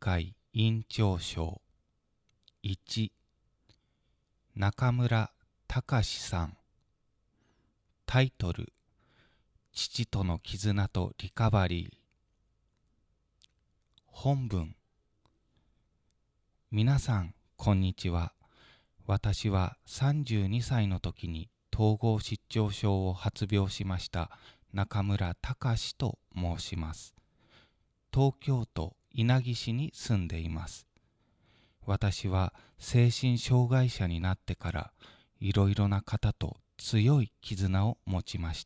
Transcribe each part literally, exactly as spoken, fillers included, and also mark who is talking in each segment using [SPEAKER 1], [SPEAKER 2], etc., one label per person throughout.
[SPEAKER 1] 会委員長賞いち中村隆さん。タイトル、父との絆とリカバリー。本文。皆さんこんにちは。私はさんじゅうにさいの時に統合失調症を発病しました中村隆と申します。東京都稲城市に住んでいます。私は精神障害者になってからいろいろな方と強い絆を持ちました。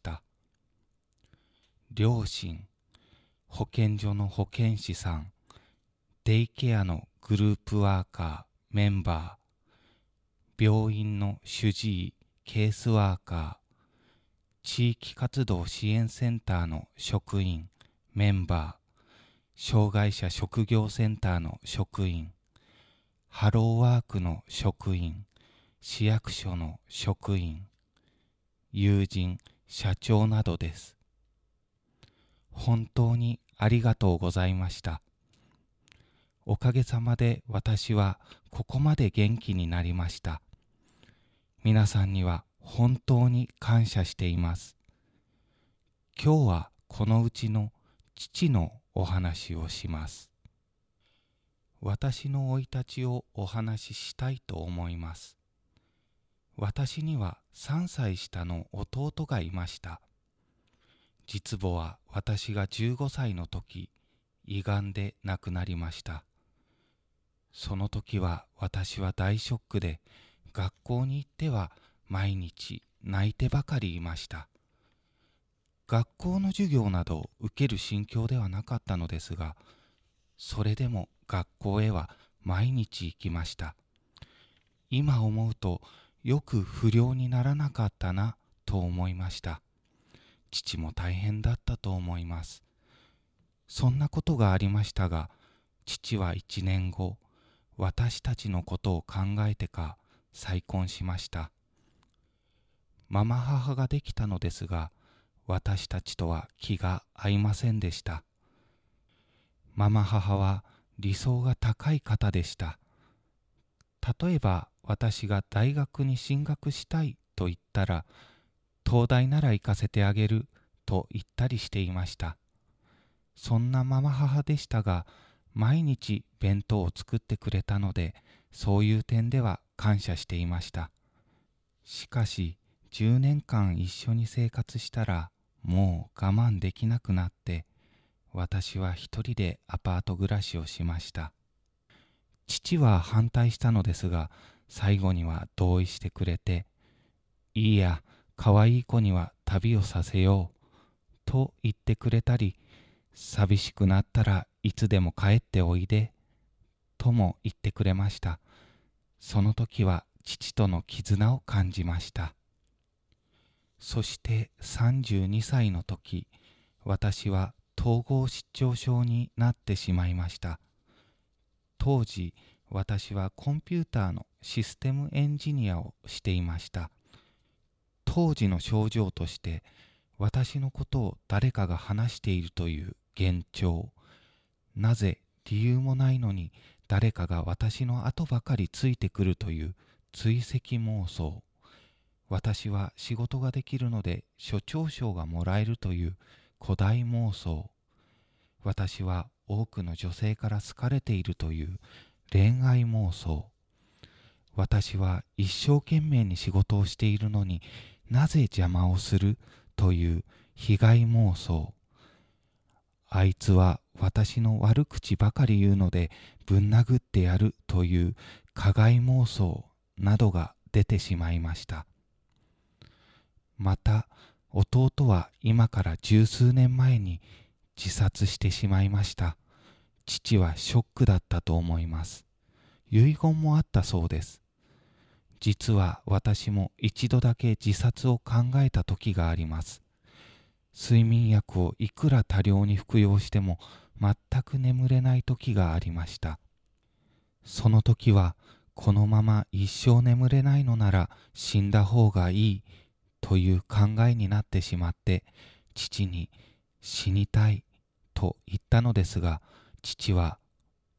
[SPEAKER 1] 両親、保健所の保健師さん、デイケアのグループワーカー、メンバー、病院の主治医、ケースワーカー、地域活動支援センターの職員、メンバー、障害者職業センターの職員、ハローワークの職員、市役所の職員、友人、社長などです。本当にありがとうございました。おかげさまで私はここまで元気になりました。皆さんには本当に感謝しています。今日はこのうちの父のお話をします。私の生い立ちをお話ししたいと思います。私にはさんさい下の弟がいました。実母は私がじゅうごさいの時、胃がんで亡くなりました。その時は私は大ショックで、学校に行っては毎日泣いてばかりいました。学校の授業など受ける心境ではなかったのですが、それでも学校へは毎日行きました。今思うとよく不良にならなかったなと思いました。父も大変だったと思います。そんなことがありましたが、父はいちねんご、私たちのことを考えてか再婚しました。ママ母ができたのですが、私たちとは気が合いませんでした。ママ母は理想が高い方でした。例えば私が大学に進学したいと言ったら、東大なら行かせてあげると言ったりしていました。そんなママ母でしたが、毎日弁当を作ってくれたので、そういう点では感謝していました。しかし、じゅうねんかん一緒に生活したら、もう我慢できなくなって、私は一人でアパート暮らしをしました。父は反対したのですが、最後には同意してくれて、いいや、可愛い子には旅をさせよう、と言ってくれたり、寂しくなったらいつでも帰っておいで、とも言ってくれました。その時は父との絆を感じました。そしてさんじゅうにさいの時、私は統合失調症になってしまいました。当時、私はコンピューターのシステムエンジニアをしていました。当時の症状として、私のことを誰かが話しているという幻聴、なぜ理由もないのに誰かが私の後ばかりついてくるという追跡妄想、私は仕事ができるので所長賞がもらえるという古代妄想、私は多くの女性から好かれているという恋愛妄想、私は一生懸命に仕事をしているのになぜ邪魔をするという被害妄想、あいつは私の悪口ばかり言うのでぶん殴ってやるという加害妄想などが出てしまいました。また弟は今から十数年前に自殺してしまいました。父はショックだったと思います。遺言もあったそうです。実は私も一度だけ自殺を考えた時があります。睡眠薬をいくら多量に服用しても全く眠れない時がありました。その時はこのまま一生眠れないのなら死んだ方がいいという考えになってしまって、父に死にたいと言ったのですが、父は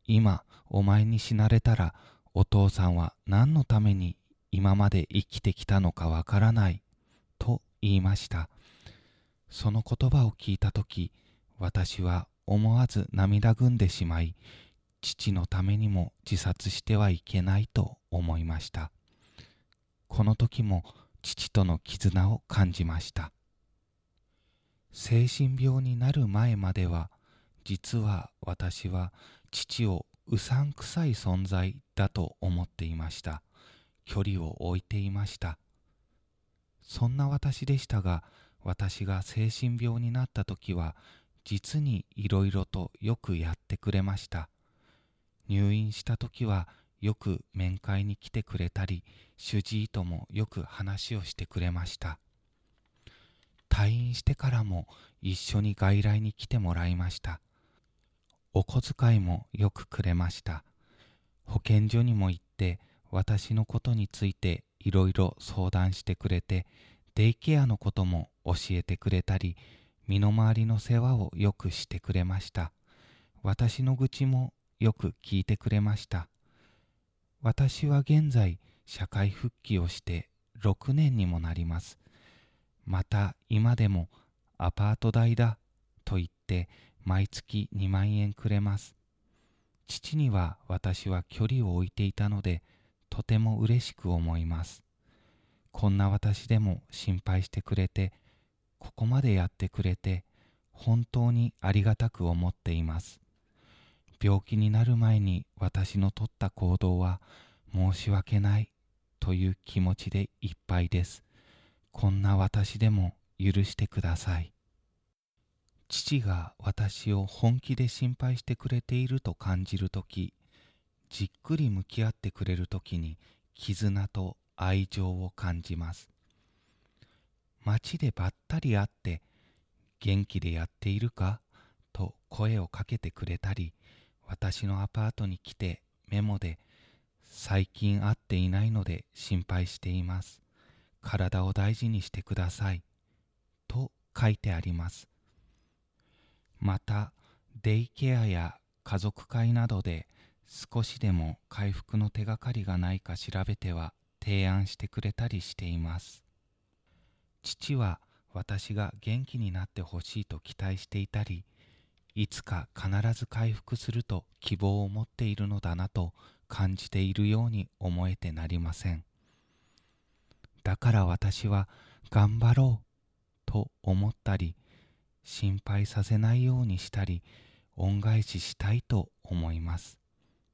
[SPEAKER 1] 今お前に死なれたらお父さんは何のために今まで生きてきたのかわからないと言いました。その言葉を聞いたとき、私は思わず涙ぐんでしまい、父のためにも自殺してはいけないと思いました。この時も父との絆を感じました。精神病になる前までは、実は私は父をうさんくさい存在だと思っていました。距離を置いていました。そんな私でしたが、私が精神病になった時は、実にいろいろとよくやってくれました。入院した時はよく面会に来てくれたり、主治医ともよく話をしてくれました。退院してからも一緒に外来に来てもらいました。お小遣いもよくくれました。保健所にも行って私のことについていろいろ相談してくれて、デイケアのことも教えてくれたり、身の回りの世話をよくしてくれました。私の愚痴もよく聞いてくれました。私は現在社会復帰をしてろくねんにもなります。また今でもアパート代だと言って毎月にまんえんくれます。父には私は距離を置いていたので、とても嬉しく思います。こんな私でも心配してくれて、ここまでやってくれて、本当にありがたく思っています。病気になる前に私の取った行動は申し訳ないという気持ちでいっぱいです。こんな私でも許してください。父が私を本気で心配してくれていると感じるとき、じっくり向き合ってくれるときに絆と愛情を感じます。街でばったり会って元気でやっているかと声をかけてくれたり、私のアパートに来てメモで最近会っていないので心配しています。体を大事にしてくださいと書いてあります。またデイケアや家族会などで少しでも回復の手がかりがないか調べては提案してくれたりしています。父は私が元気になってほしいと期待していたり、いつか必ず回復すると希望を持っているのだなと感じているように思えてなりません。だから私は頑張ろうと思ったり、心配させないようにしたり、恩返ししたいと思います。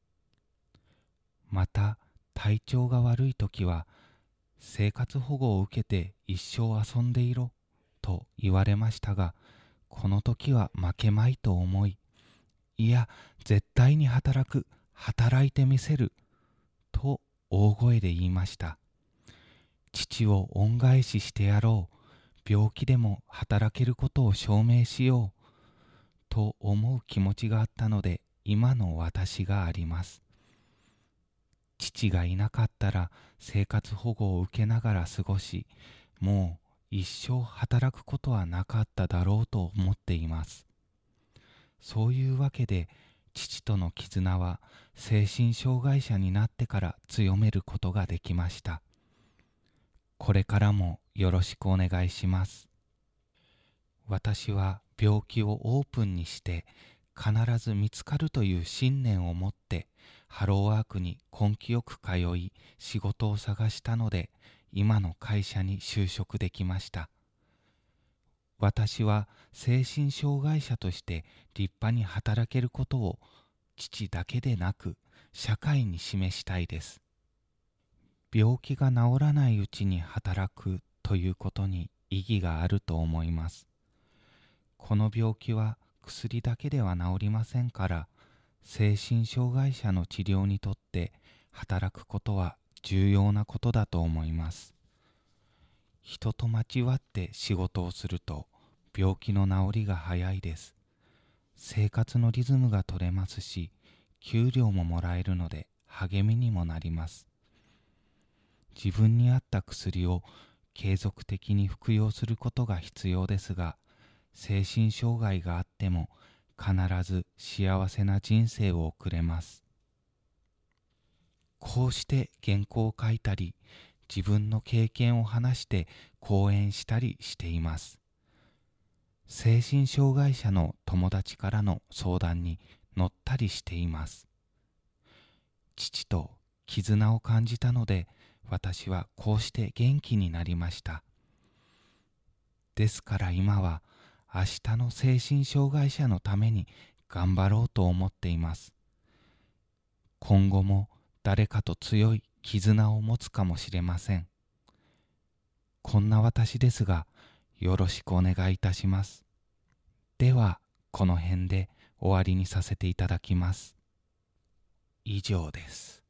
[SPEAKER 1] また体調が悪いときは、生活保護を受けて一生遊んでいろと言われましたが、この時は負けまいと思い、いや絶対に働く、働いてみせると大声で言いました。父を恩返ししてやろう、病気でも働けることを証明しようと思う気持ちがあったので、今の私があります。父がいなかったら生活保護を受けながら過ごし、もう一生働くことはなかっただろうと思っています。そういうわけで父との絆は精神障害者になってから強めることができました。これからもよろしくお願いします。私は病気をオープンにして必ず見つかるという信念を持ってハローワークに根気よく通い仕事を探したので、今の会社に就職できました。私は精神障害者として立派に働けることを父だけでなく社会に示したいです。病気が治らないうちに働くということに意義があると思います。この病気は薬だけでは治りませんから、精神障害者の治療にとって働くことは重要なことだと思います。人と間違って仕事をすると病気の治りが早いです。生活のリズムが取れますし、給料ももらえるので励みにもなります。自分に合った薬を継続的に服用することが必要ですが、精神障害があっても必ず幸せな人生を送れます。こうして原稿を書いたり、自分の経験を話して講演したりしています。精神障害者の友達からの相談に乗ったりしています。父と絆を感じたので、私はこうして元気になりました。ですから今は明日の精神障害者のために頑張ろうと思っています。今後も誰かと強い絆を持つかもしれません。こんな私ですが、よろしくお願いいたします。では、この辺で終わりにさせていただきます。以上です。